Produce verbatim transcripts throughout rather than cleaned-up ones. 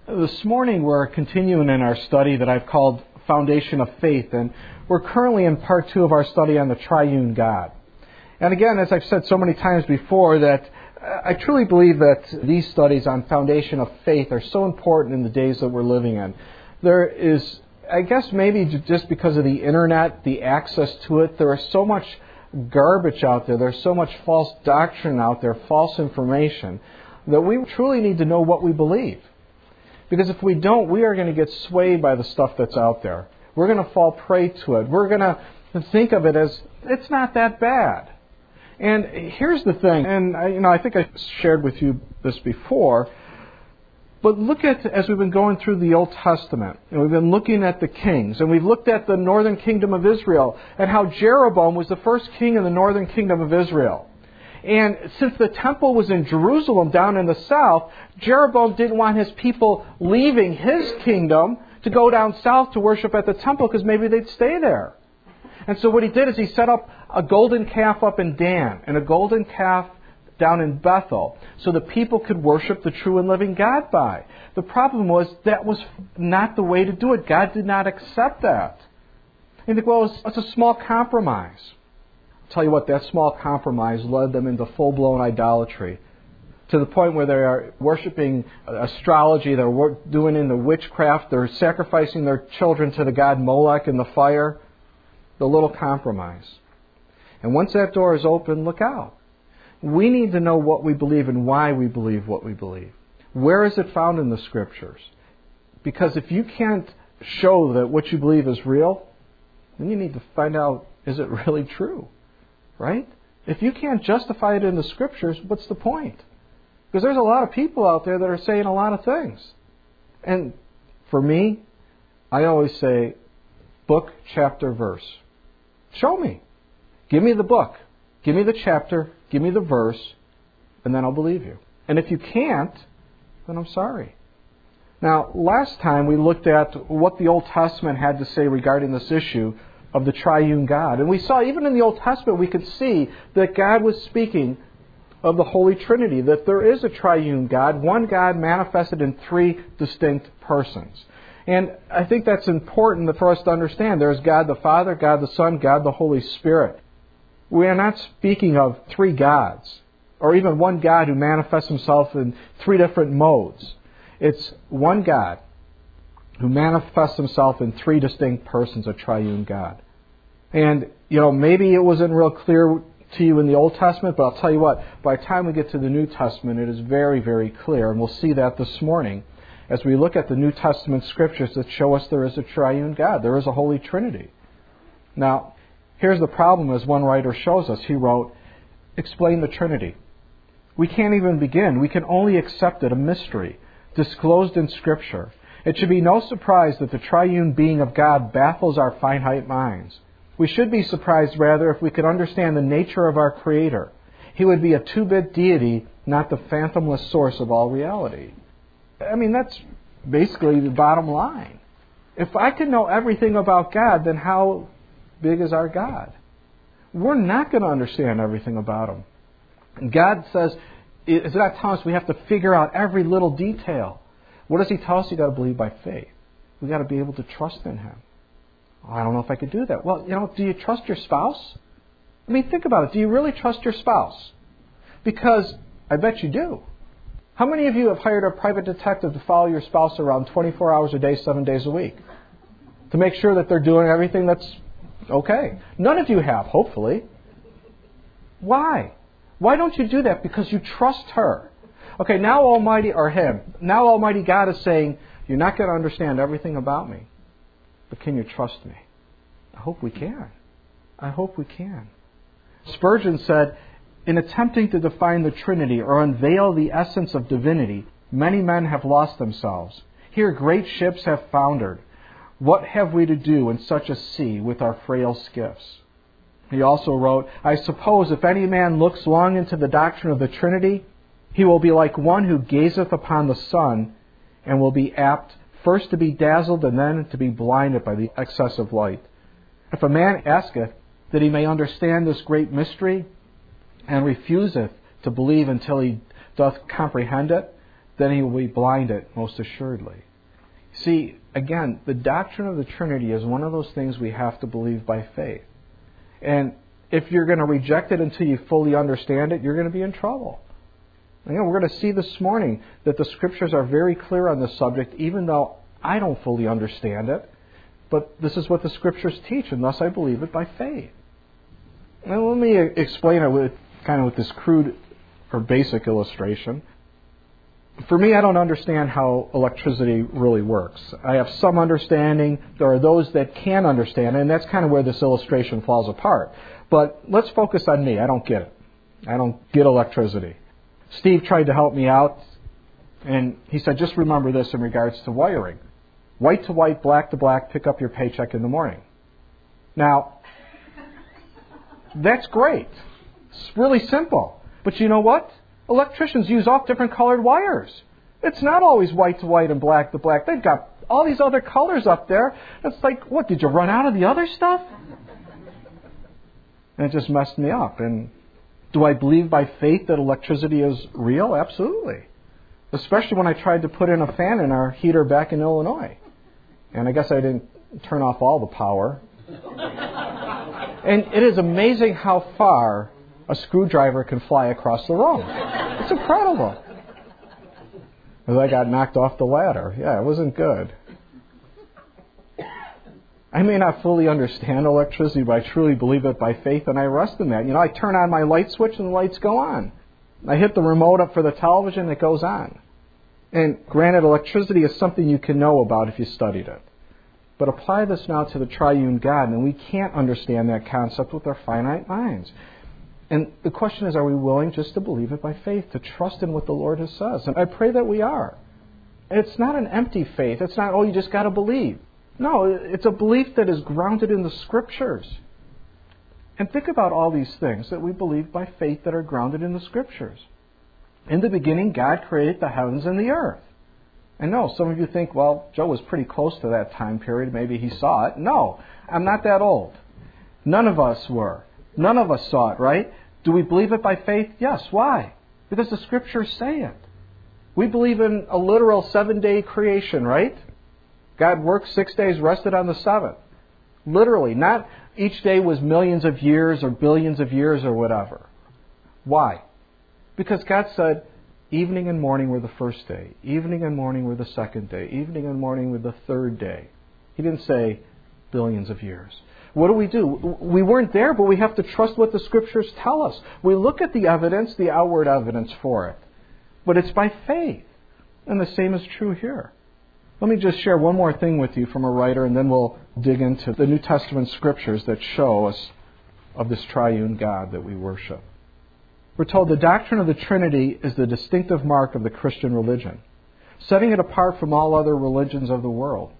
This morning we're continuing in our study that I've called Foundation of Faith, and we're currently in part two of our study on the Triune God. And again, as I've said so many times before, that I truly believe that these studies on Foundation of Faith are so important in the days that we're living in. There is, I guess maybe just because of the internet, the access to it, there is so much garbage out there, there's so much false doctrine out there, false information, that we truly need to know what we believe. Because if we don't, we are going to get swayed by the stuff that's out there. We're going to fall prey to it. We're going to think of it as, it's not that bad. And here's the thing, and I, you know, I think I shared with you this before, but look at, as we've been going through the Old Testament, and we've been looking at the kings, and we've looked at the northern kingdom of Israel, and how Jeroboam was the first king in the northern kingdom of Israel. And since the temple was in Jerusalem down in the south, Jeroboam didn't want his people leaving his kingdom to go down south to worship at the temple because maybe they'd stay there. And so what he did is he set up a golden calf up in Dan and a golden calf down in Bethel so the people could worship the true and living God by. The problem was that was not the way to do it. God did not accept that. And you think, well, it's, it's a small compromise. Tell you what, that small compromise led them into full-blown idolatry to the point where they are worshiping astrology, they're doing in the witchcraft, they're sacrificing their children to the god Molech in the fire. The little compromise. And once that door is open, look out. We need to know what we believe and why we believe what we believe. Where is it found in the Scriptures? Because if you can't show that what you believe is real, then you need to find out, is it really true? Right? If you can't justify it in the Scriptures, what's the point? Because there's a lot of people out there that are saying a lot of things. And for me, I always say, book, chapter, verse. Show me. Give me the book. Give me the chapter. Give me the verse. And then I'll believe you. And if you can't, then I'm sorry. Now, last time we looked at what the Old Testament had to say regarding this issue of the triune God. And we saw, even in the Old Testament, we could see that God was speaking of the Holy Trinity, that there is a triune God, one God manifested in three distinct persons. And I think that's important for us to understand. There's God the Father, God the Son, God the Holy Spirit. We are not speaking of three gods, or even one God who manifests himself in three different modes. It's one God who manifests himself in three distinct persons, a triune God. And, you know, maybe it wasn't real clear to you in the Old Testament, but I'll tell you what, by the time we get to the New Testament, it is very, very clear, and we'll see that this morning as we look at the New Testament Scriptures that show us there is a triune God, there is a Holy Trinity. Now, here's the problem, as one writer shows us. He wrote, explain the Trinity. We can't even begin. We can only accept it, a mystery, disclosed in Scripture. It should be no surprise that the triune being of God baffles our finite minds. We should be surprised, rather, if we could understand the nature of our Creator. He would be a two-bit deity, not the phantomless source of all reality. I mean, that's basically the bottom line. If I could know everything about God, then how big is our God? We're not going to understand everything about Him. And God says, is not telling us we have to figure out every little detail. What does He tell us? You've got to believe by faith. We've got to be able to trust in Him. Oh, I don't know if I could do that. Well, you know, do you trust your spouse? I mean, think about it. Do you really trust your spouse? Because I bet you do. How many of you have hired a private detective to follow your spouse around twenty-four hours a day, seven days a week? To make sure that they're doing everything that's okay? None of you have, hopefully. Why? Why don't you do that? Because you trust her. Okay, now Almighty, or Him, now Almighty God is saying, you're not going to understand everything about me, but can you trust me? I hope we can. I hope we can. Spurgeon said, in attempting to define the Trinity or unveil the essence of divinity, many men have lost themselves. Here great ships have foundered. What have we to do in such a sea with our frail skiffs? He also wrote, I suppose if any man looks long into the doctrine of the Trinity, he will be like one who gazeth upon the sun, and will be apt first to be dazzled and then to be blinded by the excessive light. If a man asketh that he may understand this great mystery, and refuseth to believe until he doth comprehend it, then he will be blinded, most assuredly. See, again, the doctrine of the Trinity is one of those things we have to believe by faith. And if you're going to reject it until you fully understand it, you're going to be in trouble. You know, we're going to see this morning that the Scriptures are very clear on this subject, even though I don't fully understand it. But this is what the Scriptures teach, and thus I believe it by faith. Now let me explain it with kind of with this crude or basic illustration. For me, I don't understand how electricity really works. I have some understanding. There are those that can understand it, and that's kind of where this illustration falls apart. But let's focus on me. I don't get it. I don't get electricity. Steve tried to help me out, and he said, just remember this in regards to wiring. White to white, black to black, pick up your paycheck in the morning. Now, that's great. It's really simple. But you know what? Electricians use off different colored wires. It's not always white to white and black to black. They've got all these other colors up there. It's like, what, did you run out of the other stuff? And it just messed me up. And do I believe by faith that electricity is real? Absolutely. Especially when I tried to put in a fan in our heater back in Illinois. And I guess I didn't turn off all the power. And it is amazing how far a screwdriver can fly across the room. It's incredible. As I got knocked off the ladder. Yeah, it wasn't good. I may not fully understand electricity, but I truly believe it by faith, and I rest in that. You know, I turn on my light switch and the lights go on. I hit the remote up for the television and it goes on. And granted, electricity is something you can know about if you studied it. But apply this now to the triune God, and we can't understand that concept with our finite minds. And the question is, are we willing just to believe it by faith, to trust in what the Lord has said? And I pray that we are. It's not an empty faith. It's not, oh, you just got to believe. No, it's a belief that is grounded in the Scriptures. And think about all these things that we believe by faith that are grounded in the Scriptures. In the beginning, God created the heavens and the earth. And no, some of you think, well, Joe was pretty close to that time period. Maybe he saw it. No, I'm not that old. None of us were. None of us saw it, right? Do we believe it by faith? Yes. Why? Because the Scriptures say it. We believe in a literal seven-day creation, right? God worked six days, rested on the seventh. Literally. Not each day was millions of years or billions of years or whatever. Why? Because God said, evening and morning were the first day. Evening and morning were the second day. Evening and morning were the third day. He didn't say billions of years. What do we do? We weren't there, but we have to trust what the Scriptures tell us. We look at the evidence, the outward evidence for it. But it's by faith. And the same is true here. Let me just share one more thing with you from a writer, and then we'll dig into the New Testament Scriptures that show us of this triune God that we worship. We're told the doctrine of the Trinity is the distinctive mark of the Christian religion, setting it apart from all other religions of the world.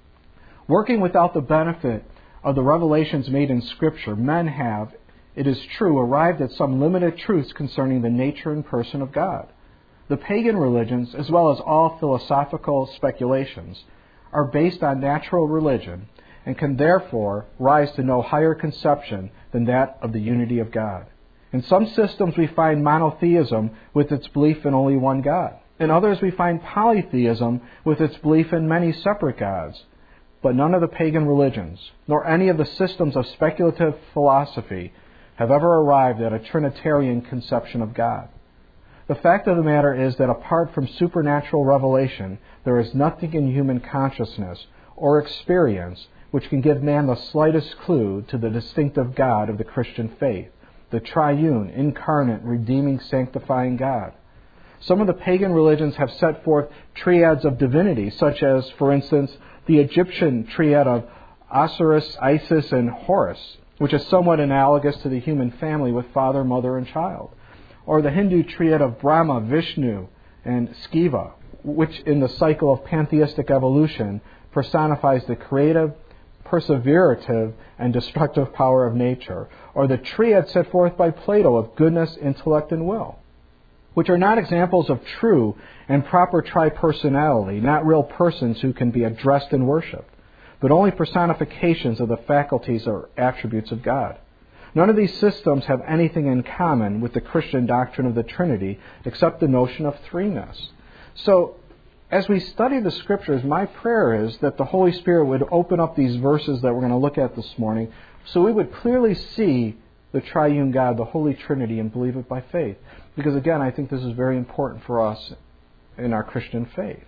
Working without the benefit of the revelations made in Scripture, men have, it is true, arrived at some limited truths concerning the nature and person of God. The pagan religions, as well as all philosophical speculations, are based on natural religion and can therefore rise to no higher conception than that of the unity of God. In some systems we find monotheism with its belief in only one God. In others we find polytheism with its belief in many separate gods. But none of the pagan religions, nor any of the systems of speculative philosophy, have ever arrived at a Trinitarian conception of God. The fact of the matter is that apart from supernatural revelation, there is nothing in human consciousness or experience which can give man the slightest clue to the distinctive God of the Christian faith, the triune, incarnate, redeeming, sanctifying God. Some of the pagan religions have set forth triads of divinity, such as, for instance, the Egyptian triad of Osiris, Isis, and Horus, which is somewhat analogous to the human family with father, mother, and child. Or the Hindu triad of Brahma, Vishnu, and Shiva, which in the cycle of pantheistic evolution personifies the creative, perseverative, and destructive power of nature. Or the triad set forth by Plato of goodness, intellect, and will, which are not examples of true and proper tripersonality, not real persons who can be addressed and worshipped, but only personifications of the faculties or attributes of God. None of these systems have anything in common with the Christian doctrine of the Trinity except the notion of threeness. So, as we study the Scriptures, my prayer is that the Holy Spirit would open up these verses that we're going to look at this morning so we would clearly see the triune God, the Holy Trinity, and believe it by faith. Because again, I think this is very important for us in our Christian faith.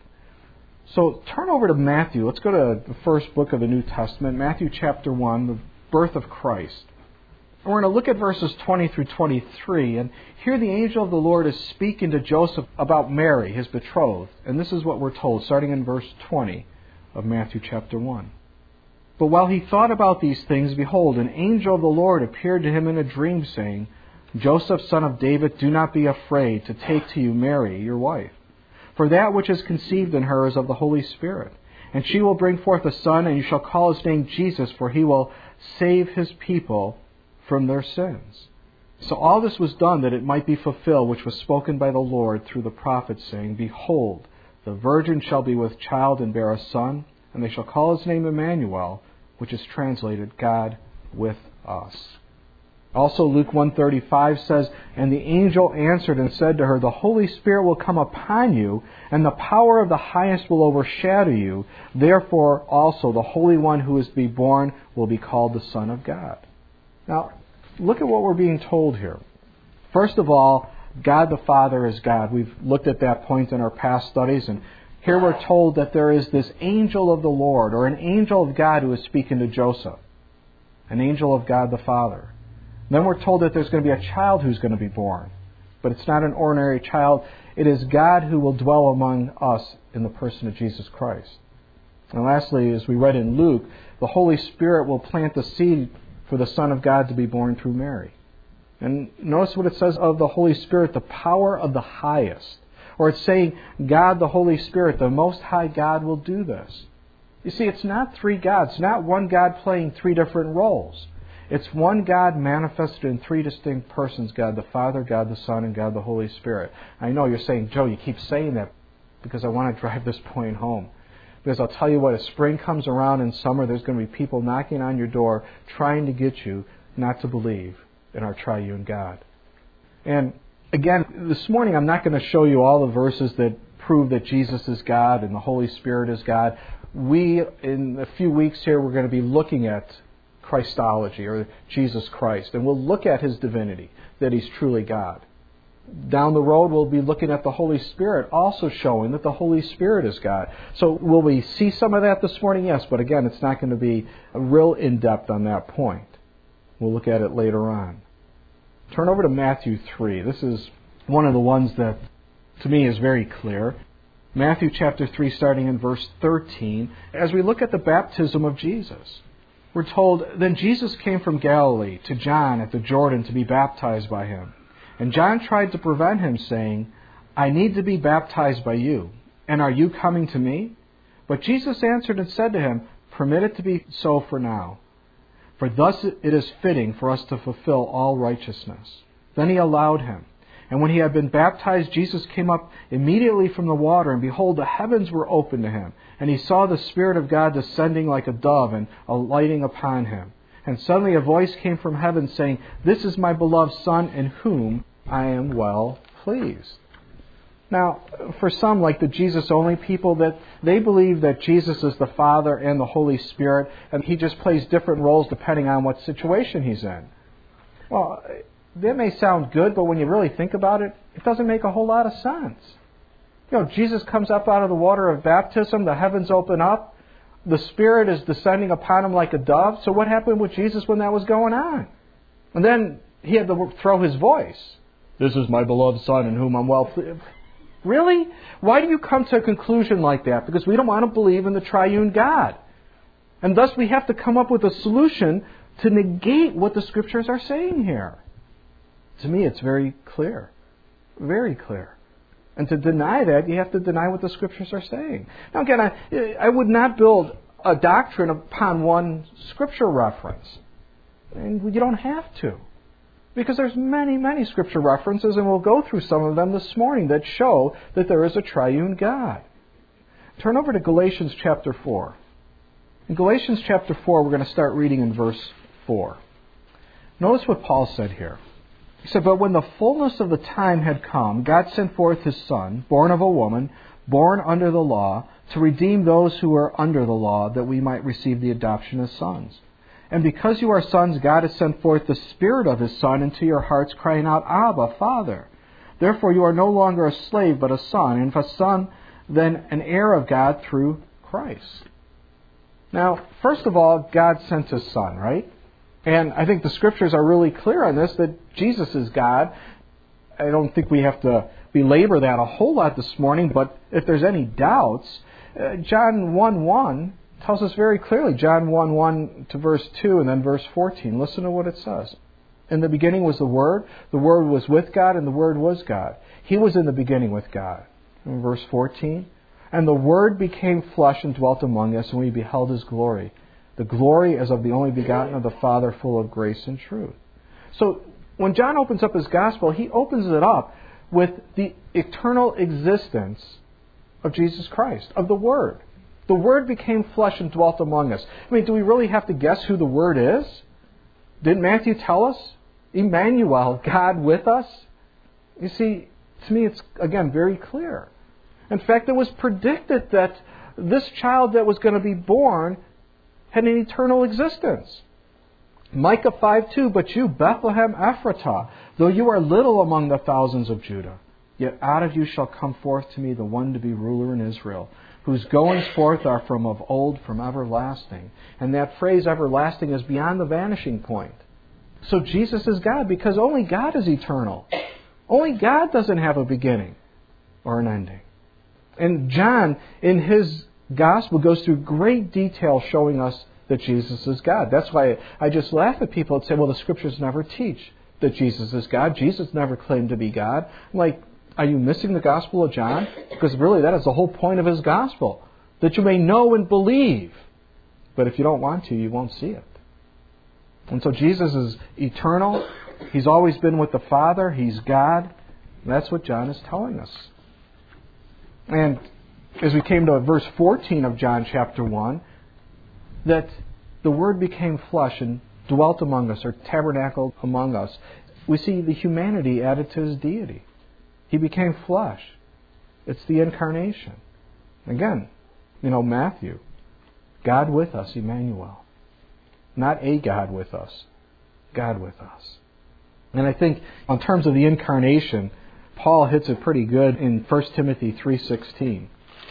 So turn over to Matthew. Let's go to the first book of the New Testament, Matthew chapter one, the birth of Christ. And we're going to look at verses twenty through twenty-three. And here the angel of the Lord is speaking to Joseph about Mary, his betrothed. And this is what we're told, starting in verse twenty of Matthew chapter one. But while he thought about these things, behold, an angel of the Lord appeared to him in a dream, saying, Joseph, son of David, do not be afraid to take to you Mary, your wife. For that which is conceived in her is of the Holy Spirit. And she will bring forth a son, and you shall call his name Jesus, for he will save his people from their sins. So all this was done that it might be fulfilled, which was spoken by the Lord through the prophet, saying, Behold, the virgin shall be with child and bear a son, and they shall call his name Emmanuel, which is translated, God with us. Also Luke one thirty-five says, And the angel answered and said to her, The Holy Spirit will come upon you, and the power of the highest will overshadow you. Therefore also the Holy One who is to be born will be called the Son of God. Now, look at what we're being told here. First of all, God the Father is God. We've looked at that point in our past studies, and here we're told that there is this angel of the Lord, or an angel of God who is speaking to Joseph. An angel of God the Father. Then we're told that there's going to be a child who's going to be born. But it's not an ordinary child. It is God who will dwell among us in the person of Jesus Christ. And lastly, as we read in Luke, the Holy Spirit will plant the seed for the Son of God to be born through Mary. And notice what it says of the Holy Spirit, the power of the highest. Or it's saying God, the Holy Spirit, the Most High God will do this. You see, it's not three gods. It's not one God playing three different roles. It's one God manifested in three distinct persons, God the Father, God the Son, and God the Holy Spirit. I know you're saying, Joe, you keep saying that because I want to drive this point home. Because I'll tell you what, as spring comes around in summer, there's going to be people knocking on your door trying to get you not to believe in our triune God. And again, this morning I'm not going to show you all the verses that prove that Jesus is God and the Holy Spirit is God. We, in a few weeks here, we're going to be looking at Christology, or Jesus Christ, and we'll look at His divinity, that He's truly God. Down the road, we'll be looking at the Holy Spirit, also showing that the Holy Spirit is God. So will we see some of that this morning? Yes, but again, it's not going to be real in-depth on that point. We'll look at it later on. Turn over to Matthew three. This is one of the ones that, to me, is very clear. Matthew chapter three, starting in verse thirteen, as we look at the baptism of Jesus. We're told, Then Jesus came from Galilee to John at the Jordan to be baptized by him. And John tried to prevent him, saying, I need to be baptized by you, and are you coming to me? But Jesus answered and said to him, Permit it to be so for now. For thus it is fitting for us to fulfill all righteousness. Then he allowed him. And when he had been baptized, Jesus came up immediately from the water, and behold, the heavens were opened to him. And he saw the Spirit of God descending like a dove and alighting upon him. And suddenly a voice came from heaven saying, This is my beloved Son, in whom I am well pleased. Now, for some, like the Jesus-only people, that they believe that Jesus is the Father and the Holy Spirit, and He just plays different roles depending on what situation He's in. Well, that may sound good, but when you really think about it, it doesn't make a whole lot of sense. You know, Jesus comes up out of the water of baptism, the heavens open up, the Spirit is descending upon Him like a dove. So what happened with Jesus when that was going on? And then He had to throw His voice. This is my beloved Son in whom I'm well pleased. Really? Why do you come to a conclusion like that? Because we don't want to believe in the triune God. And thus we have to come up with a solution to negate what the Scriptures are saying here. To me, it's very clear. Very clear. And to deny that, you have to deny what the Scriptures are saying. Now again, I, I would not build a doctrine upon one Scripture reference. And you don't have to. Because there's many, many Scripture references, and we'll go through some of them this morning that show that there is a triune God. Turn over to Galatians chapter four. In Galatians chapter four, we're going to start reading in verse four. Notice what Paul said here. He said, But when the fullness of the time had come, God sent forth His Son, born of a woman, born under the law, to redeem those who are under the law, that we might receive the adoption as sons. And because you are sons, God has sent forth the Spirit of His Son into your hearts, crying out, Abba, Father. Therefore you are no longer a slave, but a son, and if a son, then an heir of God through Christ. Now, first of all, God sent His Son, right? And I think the Scriptures are really clear on this, that Jesus is God. I don't think we have to belabor that a whole lot this morning, but if there's any doubts, uh, John one one tells us very clearly, John one one to verse two and then verse fourteen. Listen to what it says. In the beginning was the Word, the Word was with God, and the Word was God. He was in the beginning with God. In verse fourteen, and the Word became flesh and dwelt among us, and we beheld His glory. The glory as of the only begotten of the Father, full of grace and truth. So when John opens up his Gospel, he opens it up with the eternal existence of Jesus Christ, of the Word. The Word became flesh and dwelt among us. I mean, do we really have to guess who the Word is? Didn't Matthew tell us? Emmanuel, God with us. You see, to me it's, again, very clear. In fact, it was predicted that this child that was going to be born had an eternal existence. Micah five two, but you, Bethlehem Ephratah, though you are little among the thousands of Judah, yet out of you shall come forth to me the one to be ruler in Israel, whose goings forth are from of old, from everlasting. And that phrase everlasting is beyond the vanishing point. So Jesus is God because only God is eternal. Only God doesn't have a beginning or an ending. And John, in his Gospel, goes through great detail showing us that Jesus is God. That's why I just laugh at people and say, well, the Scriptures never teach that Jesus is God. Jesus never claimed to be God. I'm like, are you missing the Gospel of John? Because really that is the whole point of his Gospel, that you may know and believe. But if you don't want to, you won't see it. And so Jesus is eternal. He's always been with the Father. He's God. And that's what John is telling us. And as we came to verse fourteen of John chapter one, that the Word became flesh and dwelt among us, or tabernacled among us. We see the humanity added to His deity. He became flesh. It's the incarnation. Again, you know, Matthew, God with us, Emmanuel. Not a God with us, God with us. And I think in terms of the incarnation, Paul hits it pretty good in First Timothy three sixteen.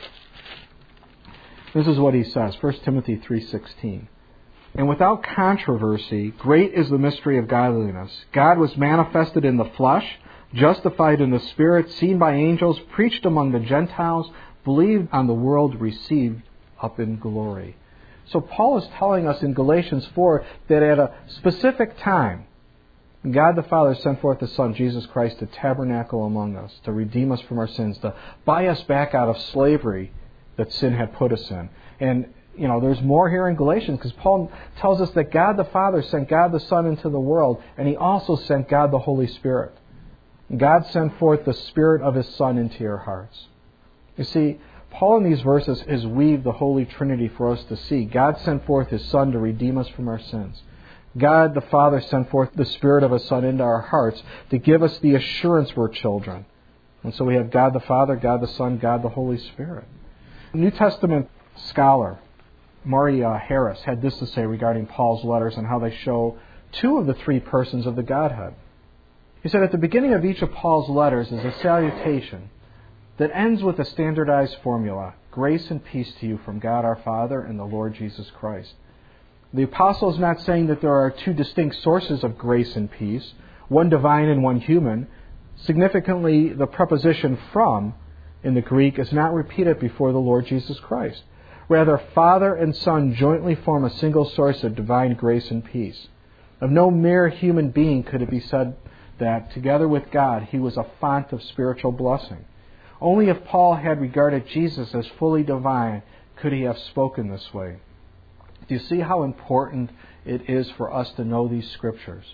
This is what he says, First Timothy three sixteen. And without controversy, great is the mystery of godliness. God was manifested in the flesh, justified in the Spirit, seen by angels, preached among the Gentiles, believed on the world, received up in glory. So Paul is telling us in Galatians four that at a specific time, God the Father sent forth the Son, Jesus Christ, to tabernacle among us, to redeem us from our sins, to buy us back out of slavery that sin had put us in. And, you know, there's more here in Galatians because Paul tells us that God the Father sent God the Son into the world, and He also sent God the Holy Spirit. God sent forth the Spirit of His Son into your hearts. You see, Paul in these verses has weaved the Holy Trinity for us to see. God sent forth His Son to redeem us from our sins. God the Father sent forth the Spirit of His Son into our hearts to give us the assurance we're children. And so we have God the Father, God the Son, God the Holy Spirit. New Testament scholar Maury uh, Harris had this to say regarding Paul's letters and how they show two of the three persons of the Godhead. He said, at the beginning of each of Paul's letters is a salutation that ends with a standardized formula, grace and peace to you from God our Father and the Lord Jesus Christ. The apostle is not saying that there are two distinct sources of grace and peace, one divine and one human. Significantly, the preposition from in the Greek is not repeated before the Lord Jesus Christ. Rather, Father and Son jointly form a single source of divine grace and peace. Of no mere human being could it be said that, together with God, He was a font of spiritual blessing. Only if Paul had regarded Jesus as fully divine could he have spoken this way. Do you see how important it is for us to know these Scriptures?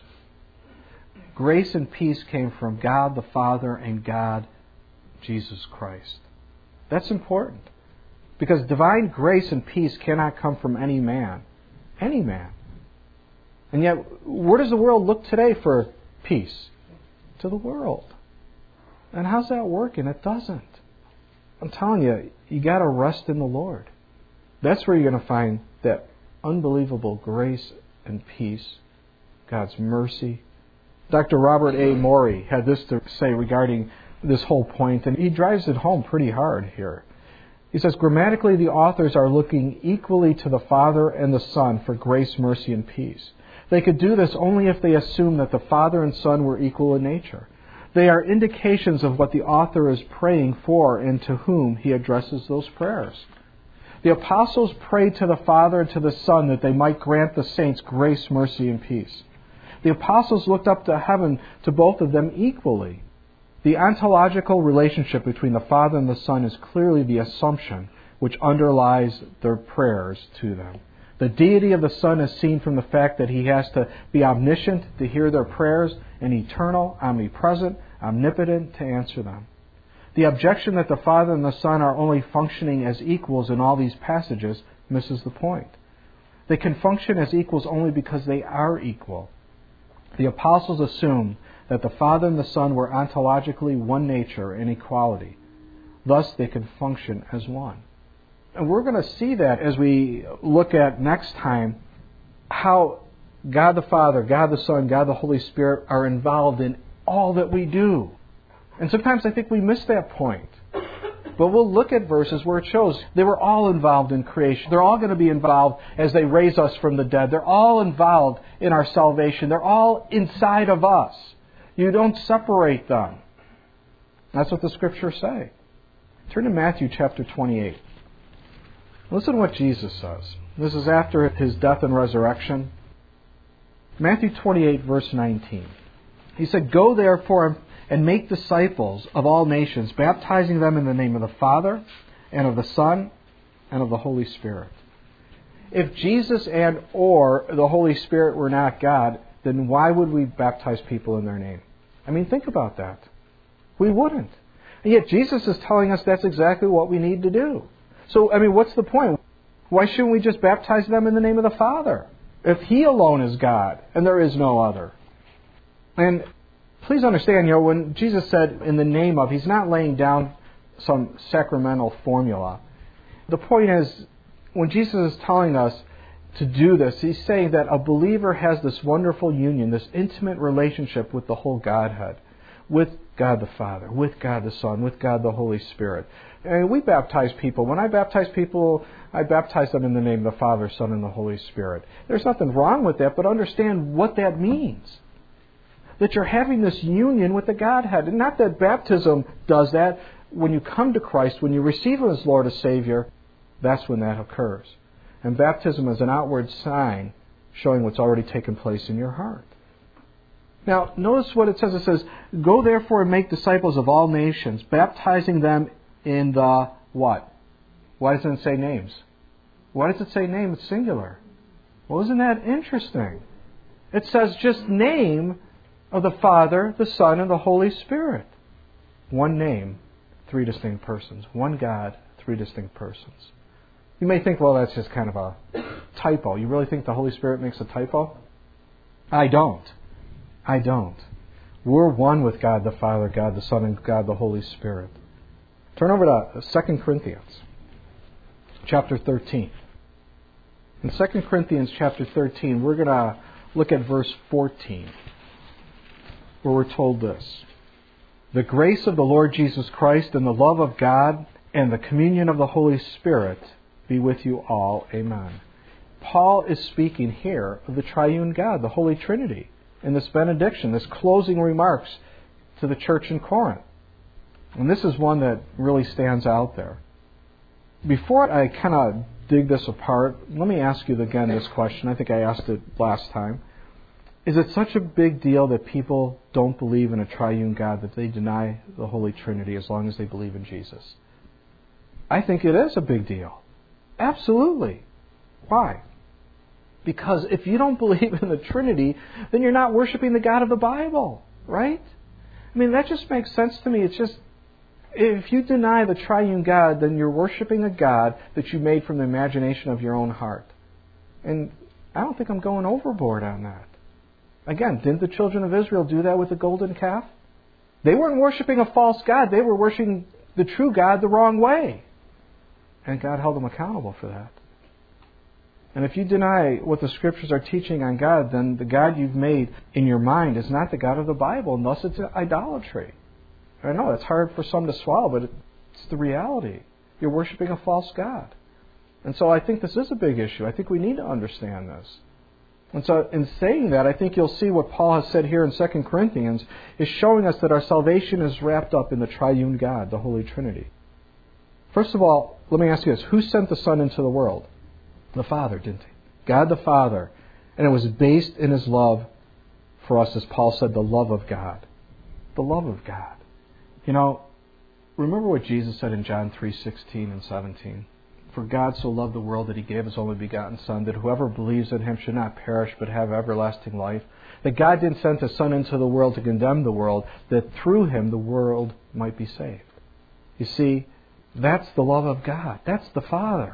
Grace and peace came from God the Father and God, Jesus Christ. That's important. Because divine grace and peace cannot come from any man. Any man. And yet, where does the world look today for peace? To the world. And how's that working? It doesn't. I'm telling you, you got to rest in the Lord. That's where you're going to find that unbelievable grace and peace, God's mercy. Doctor Robert A. Morey had this to say regarding this whole point, and he drives it home pretty hard here. He says, grammatically, the authors are looking equally to the Father and the Son for grace, mercy, and peace. They could do this only if they assume that the Father and Son were equal in nature. They are indications of what the author is praying for and to whom he addresses those prayers. The apostles prayed to the Father and to the Son that they might grant the saints grace, mercy, and peace. The apostles looked up to heaven to both of them equally. The ontological relationship between the Father and the Son is clearly the assumption which underlies their prayers to them. The deity of the Son is seen from the fact that He has to be omniscient to hear their prayers and eternal, omnipresent, omnipotent to answer them. The objection that the Father and the Son are only functioning as equals in all these passages misses the point. They can function as equals only because they are equal. The apostles assumed that the Father and the Son were ontologically one nature in equality. Thus, they can function as one. And we're going to see that as we look at next time how God the Father, God the Son, God the Holy Spirit are involved in all that we do. And sometimes I think we miss that point. But we'll look at verses where it shows they were all involved in creation. They're all going to be involved as they raise us from the dead. They're all involved in our salvation. They're all inside of us. You don't separate them. That's what the Scriptures say. Turn to Matthew chapter twenty-eight. Listen to what Jesus says. This is after His death and resurrection. Matthew twenty-eight, verse nineteen. He said, "Go therefore and make disciples of all nations, baptizing them in the name of the Father, and of the Son, and of the Holy Spirit." If Jesus and or the Holy Spirit were not God, then why would we baptize people in their name? I mean, think about that. We wouldn't. And yet Jesus is telling us that's exactly what we need to do. So, I mean, what's the point? Why shouldn't we just baptize them in the name of the Father? If He alone is God, and there is no other. And please understand, you know, when Jesus said in the name of, He's not laying down some sacramental formula. The point is, when Jesus is telling us to do this, He's saying that a believer has this wonderful union, this intimate relationship with the whole Godhead, with God the Father, with God the Son, with God the Holy Spirit. And we baptize people. When I baptize people, I baptize them in the name of the Father, Son, and the Holy Spirit. There's nothing wrong with that, but understand what that means. That you're having this union with the Godhead. And not that baptism does that. When you come to Christ, when you receive Him as Lord and Savior, that's when that occurs. And baptism is an outward sign showing what's already taken place in your heart. Now, notice what it says. It says, "Go therefore and make disciples of all nations, baptizing them in the" what? Why doesn't it say names? Why does it say name? It's singular. Well, isn't that interesting? It says just name of the Father, the Son, and the Holy Spirit. One name, three distinct persons. One God, three distinct persons. You may think, well, that's just kind of a typo. You really think the Holy Spirit makes a typo? I don't. I don't. We're one with God the Father, God the Son, and God the Holy Spirit. Turn over to Second Corinthians chapter thirteen. In Second Corinthians chapter thirteen, we're going to look at verse fourteen, where we're told this: "The grace of the Lord Jesus Christ and the love of God and the communion of the Holy Spirit be with you all. Amen." Paul is speaking here of the triune God, the Holy Trinity, in this benediction, this closing remarks to the church in Corinth. And this is one that really stands out there. Before I kind of dig this apart, let me ask you again this question. I think I asked it last time. Is it such a big deal that people don't believe in a triune God that they deny the Holy Trinity as long as they believe in Jesus? I think it is a big deal. Absolutely. Why? Because if you don't believe in the Trinity, then you're not worshiping the God of the Bible, right? I mean, that just makes sense to me. It's just, if you deny the triune God, then you're worshiping a God that you made from the imagination of your own heart. And I don't think I'm going overboard on that. Again, didn't the children of Israel do that with the golden calf? They weren't worshiping a false God. They were worshiping the true God the wrong way. And God held them accountable for that. And if you deny what the Scriptures are teaching on God, then the God you've made in your mind is not the God of the Bible, and thus it's idolatry. I know it's hard for some to swallow, but it's the reality. You're worshiping a false God. And so I think this is a big issue. I think we need to understand this. And so in saying that, I think you'll see what Paul has said here in Second Corinthians is showing us that our salvation is wrapped up in the triune God, the Holy Trinity. First of all, let me ask you this. Who sent the Son into the world? The Father, didn't he? God the Father. And it was based in His love for us, as Paul said, the love of God. The love of God. You know, remember what Jesus said in John three sixteen and seventeen. For God so loved the world that He gave His only begotten Son, that whoever believes in Him should not perish but have everlasting life. That God didn't send His Son into the world to condemn the world, that through Him the world might be saved. You see, that's the love of God. That's the Father.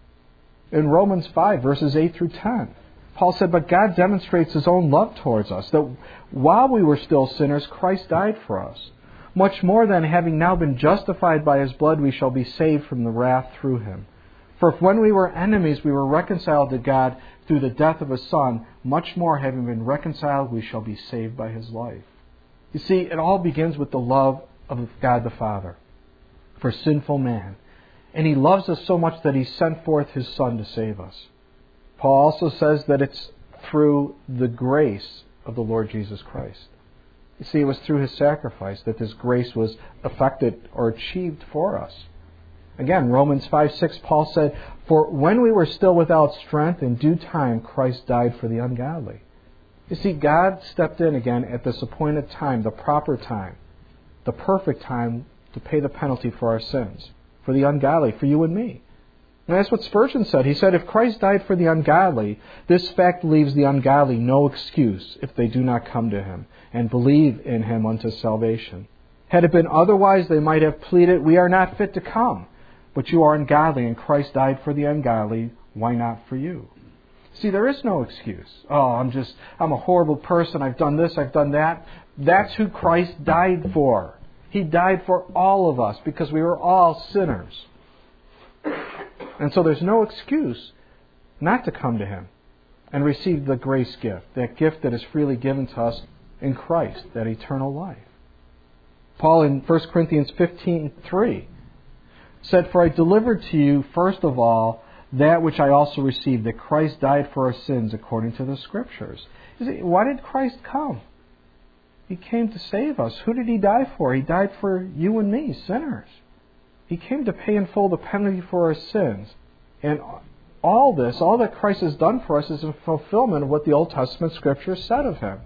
In Romans five, verses eight through ten, Paul said, but God demonstrates His own love towards us, that while we were still sinners, Christ died for us. Much more than, having now been justified by His blood, we shall be saved from the wrath through Him. For if when we were enemies we were reconciled to God through the death of His Son, much more, having been reconciled, we shall be saved by His life. You see, it all begins with the love of God the Father for sinful man. And He loves us so much that He sent forth His Son to save us. Paul also says that it's through the grace of the Lord Jesus Christ. You see, it was through His sacrifice that this grace was effected or achieved for us. Again, Romans five six, Paul said, for when we were still without strength, in due time Christ died for the ungodly. You see, God stepped in again at this appointed time, the proper time, the perfect time to pay the penalty for our sins, for the ungodly, for you and me. And that's what Spurgeon said. He said, if Christ died for the ungodly, this fact leaves the ungodly no excuse if they do not come to Him and believe in Him unto salvation. Had it been otherwise, they might have pleaded, we are not fit to come. But you are ungodly, and Christ died for the ungodly. Why not for you? See, there is no excuse. Oh, I'm just, I'm a horrible person. I've done this, I've done that. That's who Christ died for. He died for all of us because we were all sinners. And so there's no excuse not to come to Him and receive the grace gift, that gift that is freely given to us in Christ, that eternal life. Paul in First Corinthians fifteen three said, for I delivered to you first of all that which I also received, that Christ died for our sins according to the Scriptures. You see, why did Christ come? He came to save us. Who did He die for? He died for you and me, sinners. He came to pay in full the penalty for our sins. And all this, all that Christ has done for us, is in fulfillment of what the Old Testament Scriptures said of Him.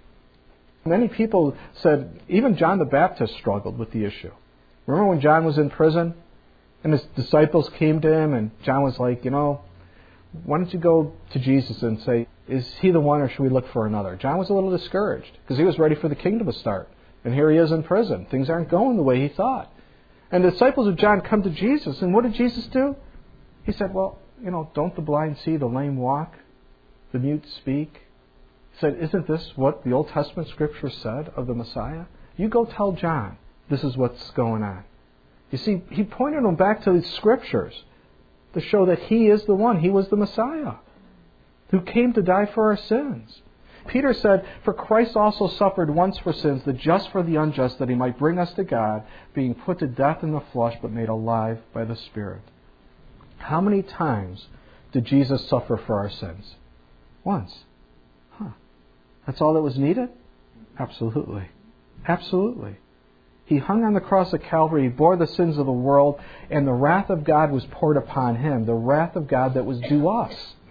Many people said, even John the Baptist struggled with the issue. Remember when John was in prison? And his disciples came to him, and John was like, you know, why don't you go to Jesus and say, is He the one, or should we look for another? John was a little discouraged because he was ready for the kingdom to start. And here he is in prison. Things aren't going the way he thought. And the disciples of John come to Jesus, and what did Jesus do? He said, well, you know, don't the blind see, the lame walk, the mute speak? He said, isn't this what the Old Testament Scripture said of the Messiah? You go tell John this is what's going on. You see, he pointed them back to the Scriptures to show that He is the one. He was the Messiah who came to die for our sins. Peter said, for Christ also suffered once for sins, the just for the unjust, that He might bring us to God, being put to death in the flesh, but made alive by the Spirit. How many times did Jesus suffer for our sins? Once. Huh. That's all that was needed? Absolutely. Absolutely. He hung on the cross of Calvary, He bore the sins of the world, and the wrath of God was poured upon Him, the wrath of God that was due us.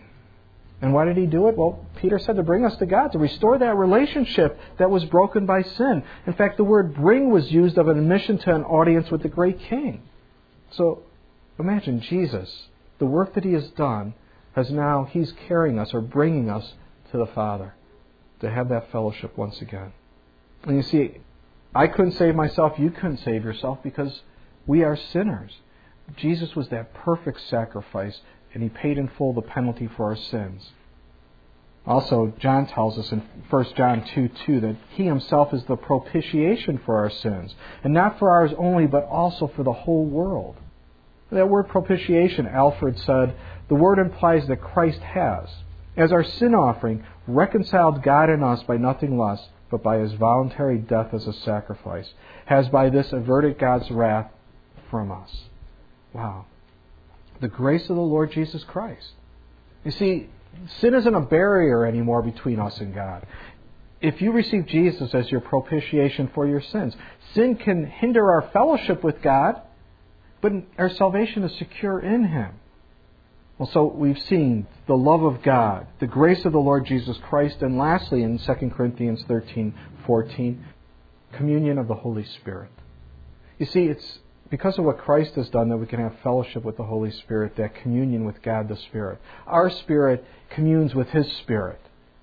And why did He do it? Well, Peter said to bring us to God, to restore that relationship that was broken by sin. In fact, the word bring was used of an admission to an audience with the great King. So imagine Jesus, the work that He has done, has now, He's carrying us or bringing us to the Father to have that fellowship once again. And you see, I couldn't save myself, you couldn't save yourself, because we are sinners. Jesus was that perfect sacrifice, and He paid in full the penalty for our sins. Also, John tells us in First John two two that He Himself is the propitiation for our sins, and not for ours only, but also for the whole world. That word propitiation, Alfred said, the word implies that Christ has, as our sin offering, reconciled God and us by nothing less, but by His voluntary death as a sacrifice, has by this averted God's wrath from us. Wow. The grace of the Lord Jesus Christ. You see, sin isn't a barrier anymore between us and God. If you receive Jesus as your propitiation for your sins, sin can hinder our fellowship with God, but our salvation is secure in Him. Well, so we've seen the love of God, the grace of the Lord Jesus Christ, and lastly in Second Corinthians thirteen fourteen, communion of the Holy Spirit. You see, it's because of what Christ has done that we can have fellowship with the Holy Spirit, that communion with God the Spirit. Our spirit communes with His Spirit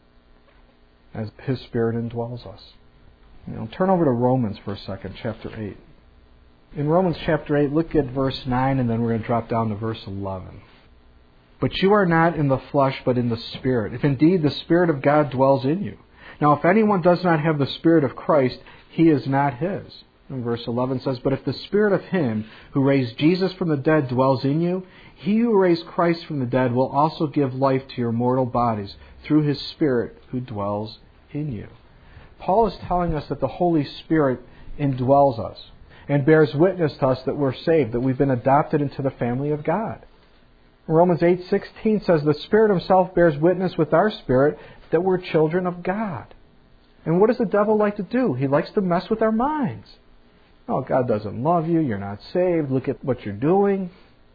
as His Spirit indwells us. You know, turn over to Romans for a second, chapter eight. In Romans chapter eight, look at verse nine, and then we're going to drop down to verse eleven. But you are not in the flesh, but in the Spirit, if indeed the Spirit of God dwells in you. Now, if anyone does not have the Spirit of Christ, he is not his. And verse eleven says, But if the Spirit of Him who raised Jesus from the dead dwells in you, He who raised Christ from the dead will also give life to your mortal bodies through His Spirit who dwells in you. Paul is telling us that the Holy Spirit indwells us and bears witness to us that we're saved, that we've been adopted into the family of God. Romans eight sixteen says, The Spirit Himself bears witness with our spirit that we're children of God. And what does the devil like to do? He likes to mess with our minds. Oh, God doesn't love you. You're not saved. Look at what you're doing.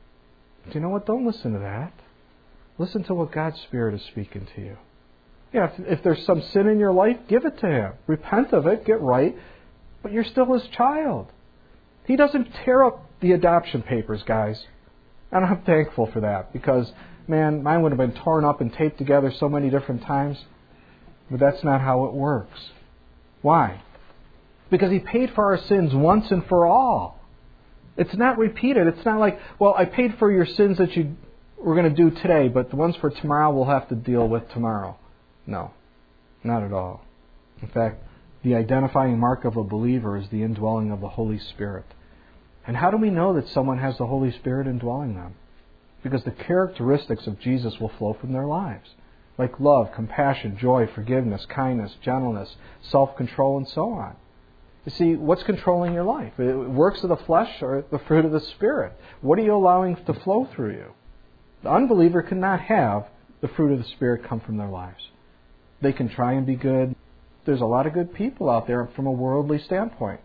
Do you know what? Don't listen to that. Listen to what God's Spirit is speaking to you. Yeah, if, if there's some sin in your life, give it to Him. Repent of it. Get right. But you're still His child. He doesn't tear up the adoption papers, guys. And I'm thankful for that because, man, mine would have been torn up and taped together so many different times. But that's not how it works. Why? Because He paid for our sins once and for all. It's not repeated. It's not like, well, I paid for your sins that you were going to do today, but the ones for tomorrow we'll have to deal with tomorrow. No, not at all. In fact, the identifying mark of a believer is the indwelling of the Holy Spirit. And how do we know that someone has the Holy Spirit indwelling them? Because the characteristics of Jesus will flow from their lives, like love, compassion, joy, forgiveness, kindness, gentleness, self-control, and so on. You see, what's controlling your life? Works of the flesh or the fruit of the Spirit? What are you allowing to flow through you? The unbeliever cannot have the fruit of the Spirit come from their lives. They can try and be good. There's a lot of good people out there from a worldly standpoint.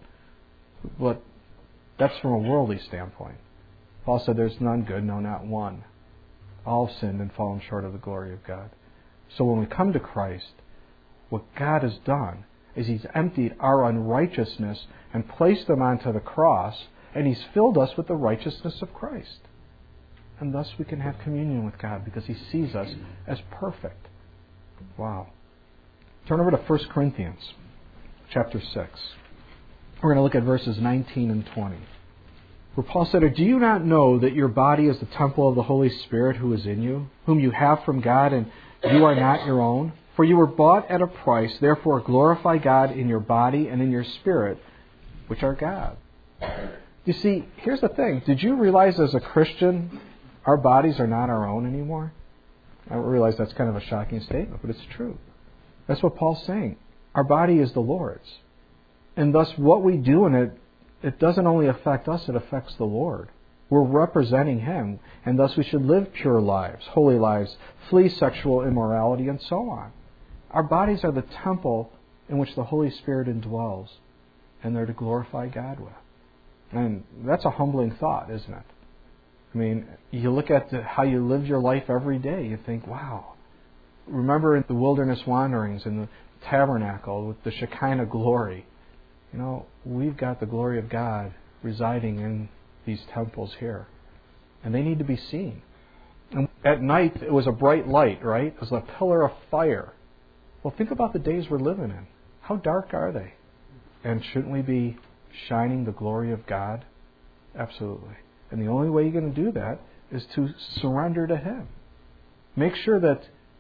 But that's from a worldly standpoint. Paul said there's none good, no, not one. All have sinned and fallen short of the glory of God. So when we come to Christ, what God has done is He's emptied our unrighteousness and placed them onto the cross, and He's filled us with the righteousness of Christ. And thus we can have communion with God because He sees us as perfect. Wow. Turn over to First Corinthians chapter six. We're going to look at verses nineteen and twenty. Where Paul said, Do you not know that your body is the temple of the Holy Spirit who is in you, whom you have from God, and you are not your own? For you were bought at a price, therefore glorify God in your body and in your spirit, which are God. You see, here's the thing. Did you realize as a Christian, our bodies are not our own anymore? I realize that's kind of a shocking statement, but it's true. That's what Paul's saying. Our body is the Lord's. And thus what we do in it, it doesn't only affect us, it affects the Lord. We're representing Him, and thus we should live pure lives, holy lives, flee sexual immorality, and so on. Our bodies are the temple in which the Holy Spirit indwells, and they're to glorify God with. And that's a humbling thought, isn't it? I mean, you look at the, how you live your life every day, you think, wow. Remember in the wilderness wanderings, in the tabernacle with the Shekinah glory. You know, we've got the glory of God residing in these temples here. And they need to be seen. And at night, it was a bright light, right? It was a pillar of fire. Well, think about the days we're living in. How dark are they? And shouldn't we be shining the glory of God? Absolutely. And the only way you're going to do that is to surrender to Him. Make sure that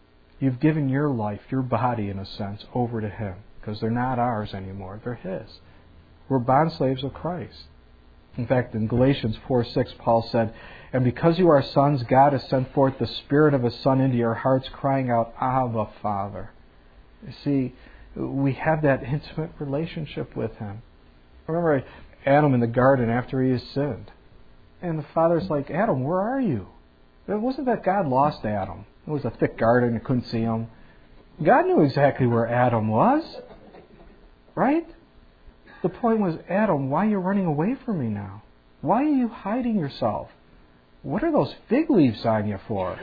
You've given your life, your body in a sense, over to Him. Because they're not ours anymore. They're His. We're bondslaves of Christ. In fact, in Galatians four six, Paul said, "And because you are sons, God has sent forth the Spirit of His Son into your hearts, crying out, Abba, Father." You see, we have that intimate relationship with Him. Remember Adam in the garden after he has sinned. And the Father's like, "Adam, where are you?" It wasn't that God lost Adam. It was a thick garden, you couldn't see him. God knew exactly where Adam was. Right? The point was, Adam, why are you running away from me now? Why are you hiding yourself? What are those fig leaves on you for?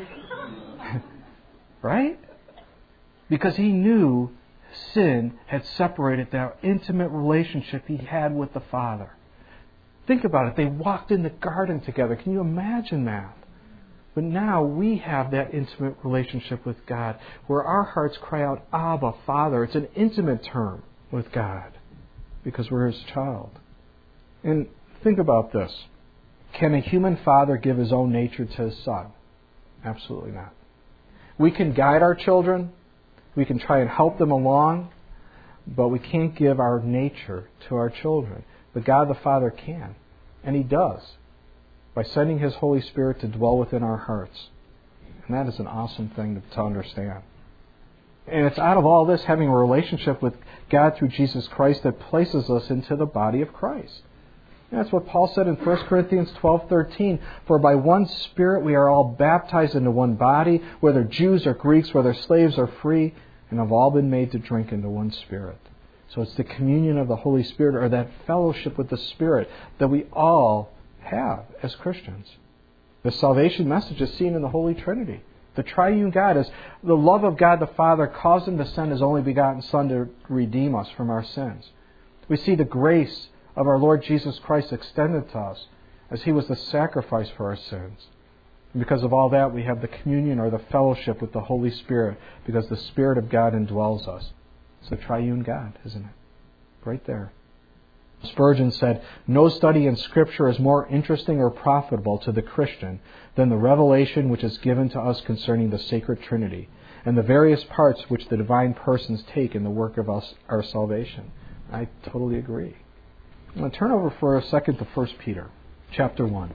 Right? Because he knew sin had separated that intimate relationship he had with the Father. Think about it. They walked in the garden together. Can you imagine that? But now we have that intimate relationship with God where our hearts cry out, Abba, Father. It's an intimate term with God because we're His child. And think about this. Can a human father give his own nature to his son? Absolutely not. We can guide our children. We can try and help them along. But we can't give our nature to our children. But God the Father can. And He does. By sending His Holy Spirit to dwell within our hearts. And that is an awesome thing to, to understand. And it's out of all this, having a relationship with God through Jesus Christ, that places us into the body of Christ. And that's what Paul said in First Corinthians twelve thirteen. "For by one Spirit we are all baptized into one body, whether Jews or Greeks, whether slaves or free, and have all been made to drink into one Spirit." So it's the communion of the Holy Spirit, or that fellowship with the Spirit, that we all have as Christians. The salvation message is seen in the Holy Trinity. The triune God is the love of God the Father caused Him to send His only begotten Son to redeem us from our sins. We see the grace of our Lord Jesus Christ extended to us as He was the sacrifice for our sins. And because of all that, we have the communion or the fellowship with the Holy Spirit because the Spirit of God indwells us. It's the triune God, isn't it? Right there. Spurgeon said, "No study in Scripture is more interesting or profitable to the Christian than the revelation which is given to us concerning the sacred Trinity and the various parts which the divine persons take in the work of us, our salvation." I totally agree. I'm going to turn over for a second to First Peter chapter one.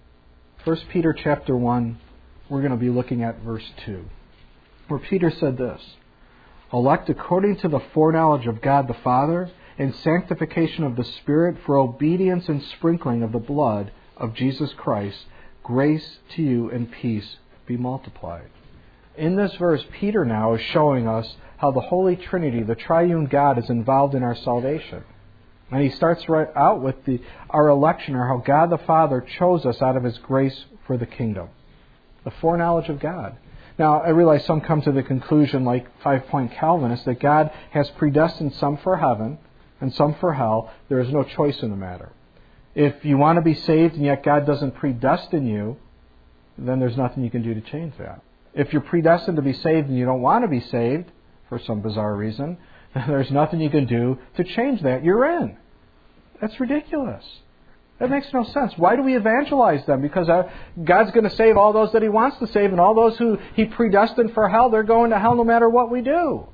First Peter chapter one, we're going to be looking at verse two, where Peter said this, "Elect according to the foreknowledge of God the Father, and sanctification of the Spirit for obedience and sprinkling of the blood of Jesus Christ, grace to you and peace be multiplied." In this verse, Peter now is showing us how the Holy Trinity, the triune God, is involved in our salvation. And he starts right out with the, our election, or how God the Father chose us out of His grace for the kingdom. The foreknowledge of God. Now, I realize some come to the conclusion, like five-point Calvinists, that God has predestined some for heaven and some for hell. There is no choice in the matter. If you want to be saved and yet God doesn't predestine you, then there's nothing you can do to change that. If you're predestined to be saved and you don't want to be saved, for some bizarre reason, then there's nothing you can do to change that. You're in. That's ridiculous. That makes no sense. Why do we evangelize them? Because God's going to save all those that He wants to save, and all those who He predestined for hell, they're going to hell no matter what we do.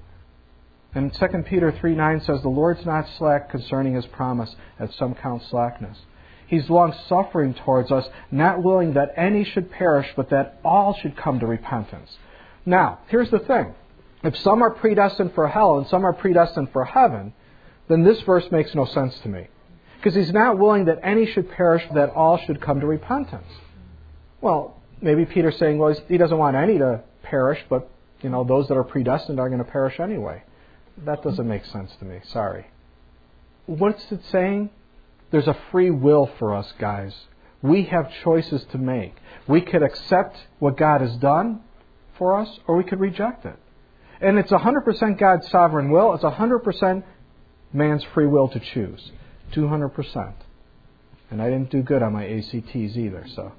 And Second Peter three nine says, "The Lord's not slack concerning His promise, as some count slackness. He's long-suffering towards us, not willing that any should perish, but that all should come to repentance." Now, here's the thing. If some are predestined for hell and some are predestined for heaven, then this verse makes no sense to me. Because He's not willing that any should perish, but that all should come to repentance. Well, maybe Peter's saying, well, He doesn't want any to perish, but you know, those that are predestined are going to perish anyway. That doesn't make sense to me. Sorry. What's it saying? There's a free will for us, guys. We have choices to make. We could accept what God has done for us, or we could reject it. And it's one hundred percent God's sovereign will. It's one hundred percent man's free will to choose. two hundred percent. And I didn't do good on my A C Ts either, so.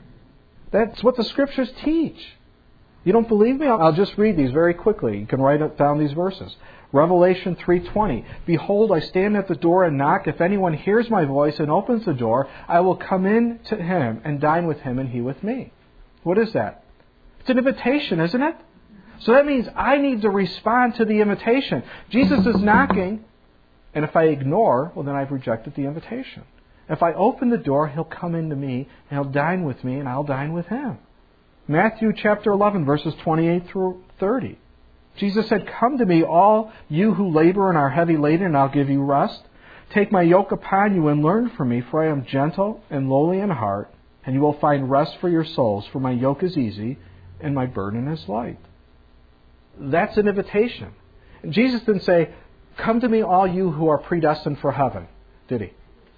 That's what the Scriptures teach. You don't believe me? I'll just read these very quickly. You can write down these verses. Revelation three twenty. "Behold, I stand at the door and knock. If anyone hears my voice and opens the door, I will come in to him and dine with him and he with me." What is that? It's an invitation, isn't it? So that means I need to respond to the invitation. Jesus is knocking, and if I ignore, well, then I've rejected the invitation. If I open the door, He'll come into me, and He'll dine with me, and I'll dine with Him. Matthew chapter eleven, verses twenty-eight through thirty. Jesus said, "Come to me, all you who labor and are heavy laden, and I'll give you rest. Take my yoke upon you and learn from me, for I am gentle and lowly in heart, and you will find rest for your souls, for my yoke is easy and my burden is light." That's an invitation. And Jesus didn't say, "Come to me, all you who are predestined for heaven," did He?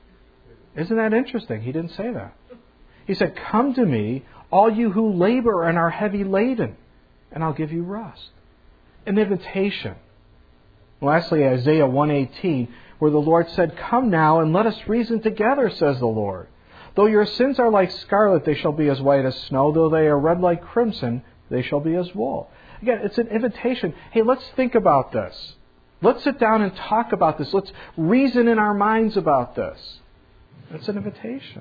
Isn't that interesting? He didn't say that. He said, "Come to me, all you who labor and are heavy laden, and I'll give you rest." An invitation. Lastly, Isaiah one eighteen, where the Lord said, "Come now and let us reason together, says the Lord. Though your sins are like scarlet, they shall be as white as snow. Though they are red like crimson, they shall be as wool." Again, it's an invitation. Hey, let's think about this. Let's sit down and talk about this. Let's reason in our minds about this. It's an invitation.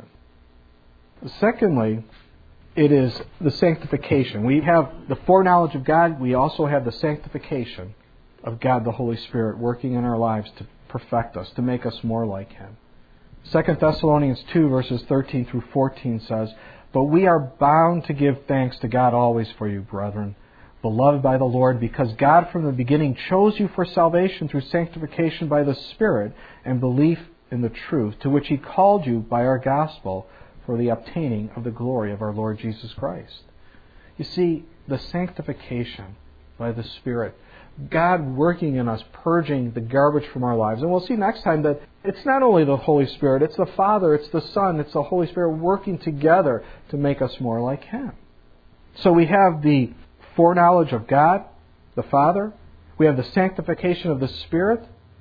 Secondly, it is the sanctification. We have the foreknowledge of God. We also have the sanctification of God, the Holy Spirit, working in our lives to perfect us, to make us more like Him. Second Thessalonians two, verses thirteen through fourteen says, "But we are bound to give thanks to God always for you, brethren, beloved by the Lord, because God from the beginning chose you for salvation through sanctification by the Spirit and belief in the truth, to which He called you by our gospel for the obtaining of the glory of our Lord Jesus Christ." You see, the sanctification by the Spirit, God working in us, purging the garbage from our lives. And we'll see next time that it's not only the Holy Spirit, it's the Father, it's the Son, it's the Holy Spirit working together to make us more like Him. So we have the foreknowledge of God, the Father. We have the sanctification of the Spirit.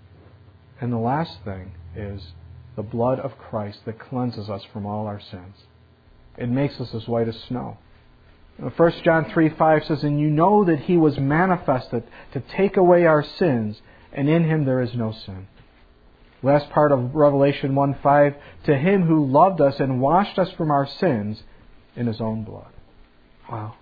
And the last thing is the blood of Christ that cleanses us from all our sins. It makes us as white as snow. First John three five says, "And you know that He was manifested to take away our sins, and in Him there is no sin." Last part of Revelation one five, "To Him who loved us and washed us from our sins in His own blood." Wow.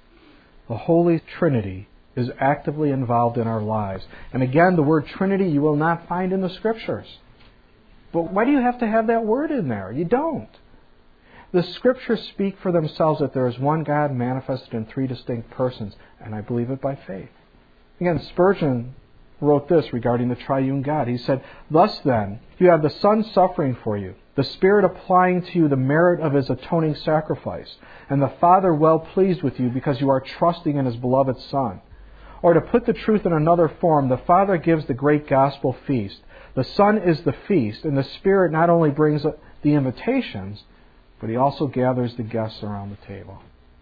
The Holy Trinity is actively involved in our lives. And again, the word Trinity you will not find in the Scriptures. But why do you have to have that word in there? You don't. The Scriptures speak for themselves that there is one God manifested in three distinct persons, and I believe it by faith. Again, Spurgeon wrote this regarding the triune God. He said, "Thus then, you have the Son suffering for you, the Spirit applying to you the merit of His atoning sacrifice, and the Father well pleased with you because you are trusting in His beloved Son. Or to put the truth in another form, the Father gives the great gospel feast. The Son is the feast, and the Spirit not only brings the invitations, but He also gathers the guests around the table."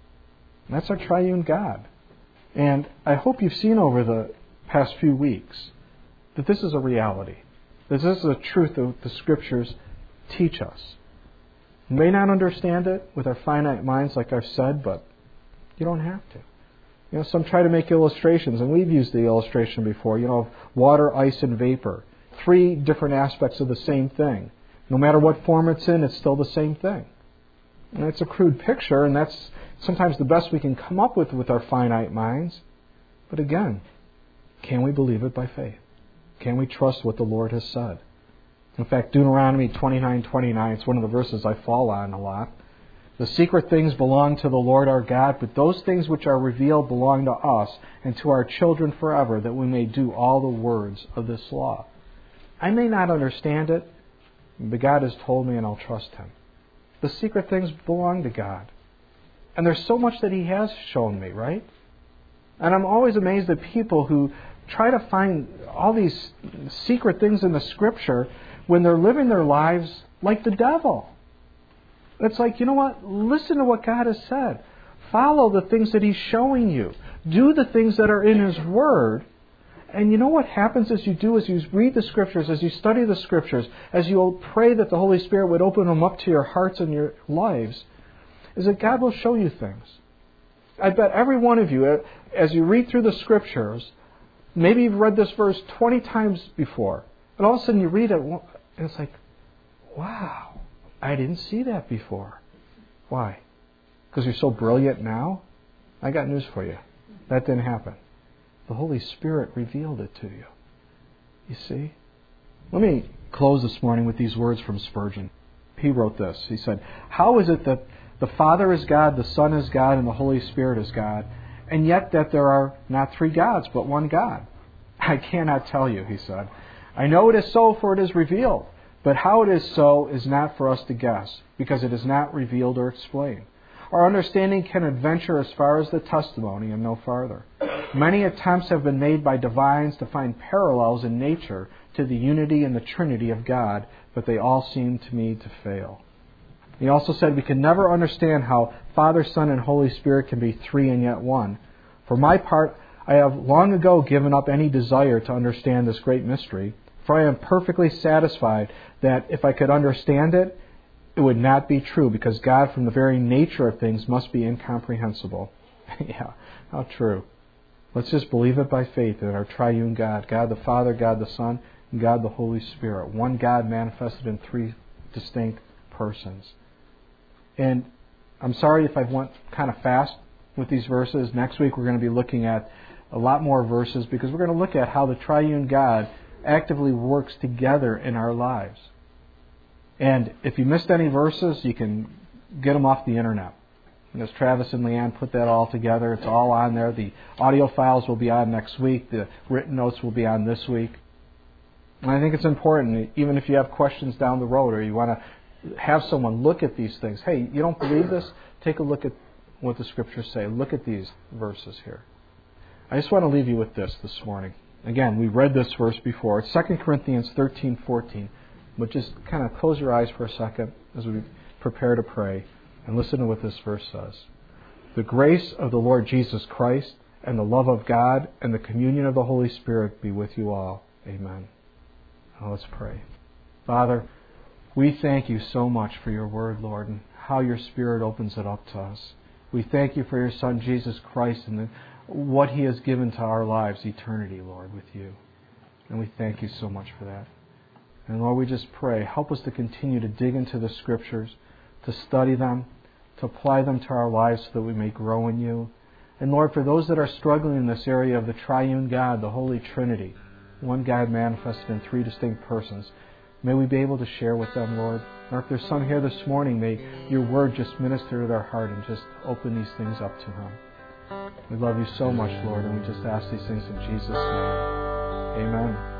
And that's our triune God. And I hope you've seen over the past few weeks that this is a reality. That this is a truth that the Scriptures teach us. You may not understand it with our finite minds, like I've said, but you don't have to. You know, some try to make illustrations, and we've used the illustration before, you know, water, ice, and vapor. Three different aspects of the same thing. No matter what form it's in, it's still the same thing. And it's a crude picture, and that's sometimes the best we can come up with with our finite minds. But again, can we believe it by faith? Can we trust what the Lord has said? In fact, Deuteronomy twenty-nine twenty-nine, it's one of the verses I fall on a lot. "The secret things belong to the Lord our God, but those things which are revealed belong to us and to our children forever, that we may do all the words of this law." I may not understand it, but God has told me, and I'll trust Him. The secret things belong to God. And there's so much that He has shown me, right? And I'm always amazed at people who try to find all these secret things in the Scripture when they're living their lives like the devil. It's like, you know what? Listen to what God has said. Follow the things that He's showing you. Do the things that are in His Word. And you know what happens as you do, as you read the Scriptures, as you study the Scriptures, as you pray that the Holy Spirit would open them up to your hearts and your lives, is that God will show you things. I bet every one of you, as you read through the Scriptures, maybe you've read this verse twenty times before, and all of a sudden you read it, and it's like, wow, I didn't see that before. Why? Because you're so brilliant now? I got news for you. That didn't happen. The Holy Spirit revealed it to you. You see? Let me close this morning with these words from Spurgeon. He wrote this. He said, "How is it that the Father is God, the Son is God, and the Holy Spirit is God, and yet that there are not three gods, but one God? I cannot tell you," he said. "I know it is so, for it is revealed. But how it is so is not for us to guess, because it is not revealed or explained. Our understanding can adventure as far as the testimony and no farther. Many attempts have been made by divines to find parallels in nature to the unity and the Trinity of God, but they all seem to me to fail." He also said, "We can never understand how Father, Son, and Holy Spirit can be three and yet one. For my part, I have long ago given up any desire to understand this great mystery, for I am perfectly satisfied that if I could understand it, it would not be true, because God from the very nature of things must be incomprehensible." Yeah, how true. Let's just believe it by faith in our triune God, God the Father, God the Son, and God the Holy Spirit. One God manifested in three distinct persons. And I'm sorry if I went kind of fast with these verses. Next week we're going to be looking at a lot more verses, because we're going to look at how the triune God actively works together in our lives. And if you missed any verses, you can get them off the internet. And as Travis and Leanne put that all together, it's all on there. The audio files will be on next week. The written notes will be on this week. And I think it's important, even if you have questions down the road or you want to have someone look at these things. Hey, you don't believe this? Take a look at what the Scriptures say. Look at these verses here. I just want to leave you with this this morning. Again, we read this verse before. It's Second Corinthians thirteen fourteen. But just kind of close your eyes for a second as we prepare to pray and listen to what this verse says. "The grace of the Lord Jesus Christ and the love of God and the communion of the Holy Spirit be with you all. Amen." Now let's pray. Father, we thank you so much for your word, Lord, and how your Spirit opens it up to us. We thank you for your Son, Jesus Christ, and the what He has given to our lives, eternity, Lord, with you. And we thank you so much for that. And Lord, we just pray, help us to continue to dig into the Scriptures, to study them, to apply them to our lives so that we may grow in you. And Lord, for those that are struggling in this area of the triune God, the Holy Trinity, one God manifested in three distinct persons, may we be able to share with them, Lord. Or if there's some here this morning, may your word just minister to their heart and just open these things up to them. We love you so much, Lord, and we just ask these things in Jesus' name. Amen.